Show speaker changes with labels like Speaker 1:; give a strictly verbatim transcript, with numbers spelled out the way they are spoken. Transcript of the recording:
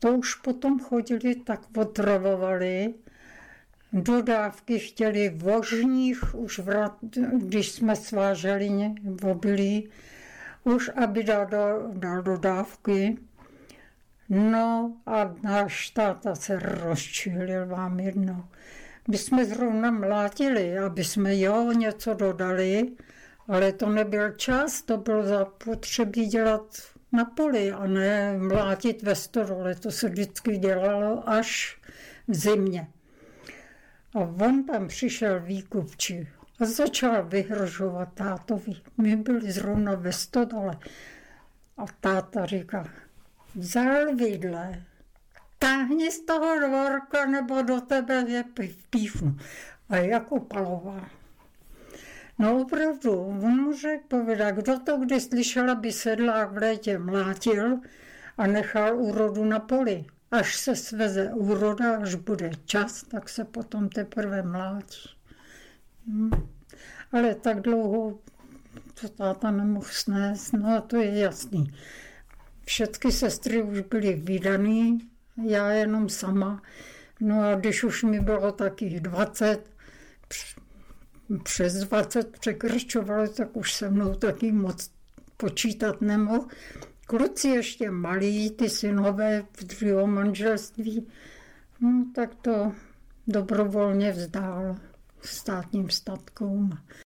Speaker 1: to už potom chodili, tak otravovali. Dodávky chtěli vožních, už vrat, když jsme sváželi obilí, už aby dal, do, dal dodávky. No a náš táta se rozčílil vám jednou. My jsme zrovna mlátili, aby jsme jo něco dodali, ale to nebyl čas, to bylo zapotřebí dělat na poli a ne mlátit ve stodole. To se vždycky dělalo až v zimě. A on tam přišel výkupčí a začal vyhrožovat tátovi. My byli zrovna ve stodole. A táta říká, vzal vidle, táhni z toho dvorka, nebo do tebe je pífnu. A jako palová. No opravdu, on mu řekl povědět, kdo to kdy slyšel, aby sedlák v létě mlátil a nechal úrodu na poli. Až se sveze úroda, až bude čas, tak se potom teprve mlátí. Hm. Ale tak dlouho to táta nemohl snést, no a to je jasný. Všechny sestry už byly vydaný, já jenom sama. No a když už mi bylo taky dvacet, přes dvacet překračovalo, tak už se mnou taky moc počítat nemohl. Kluci ještě malí, ty synové v druhém manželství, no tak to dobrovolně vzdál státním statkům.